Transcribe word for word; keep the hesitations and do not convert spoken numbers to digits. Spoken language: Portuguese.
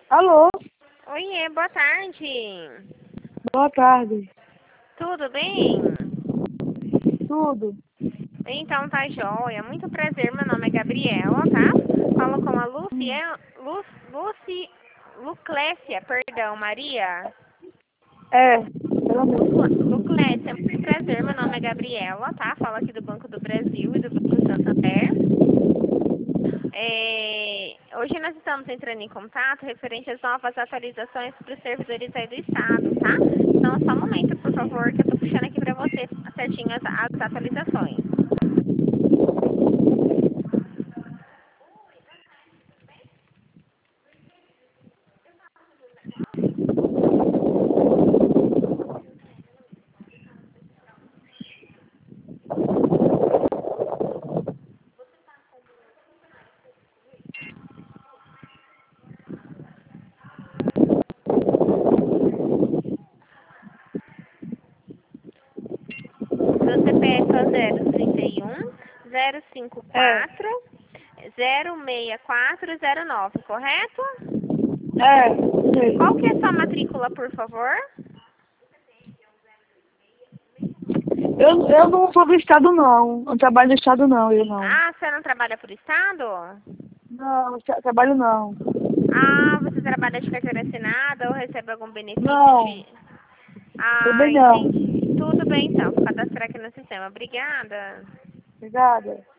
Alô? Oiê, boa tarde. Boa tarde. Tudo bem? Tudo? Então tá joia. Muito prazer, meu nome é Gabriela, tá? Falo com a Lucia, Lu, Luci, Luclécia, perdão, Maria. É, pelo Lucla- menos. Luclécia, muito prazer, meu nome é Gabriela, tá? Falo aqui do Banco do Brasil e do Banco Santander. É, hoje nós estamos entrando em contato referente às novas atualizações para os servidores aí do estado, tá? Então, só um momento, por favor, que eu tô puxando aqui para você certinho as, as atualizações. Seu C P F é zero trinta e um, zero cinco É, quatro, zero seis quatro zero nove, correto? é, Qual que é a sim. sua matrícula, por favor? Eu, eu não sou do estado, não. Não trabalho no estado, não, eu não. Ah, você não trabalha por estado? Não, tra- trabalho não. Ah, você trabalha de carteira assinada ou recebe algum benefício Não, de... Ah, também não. entendi. Tudo bem então, vou cadastrar aqui no sistema. Obrigada. Obrigada.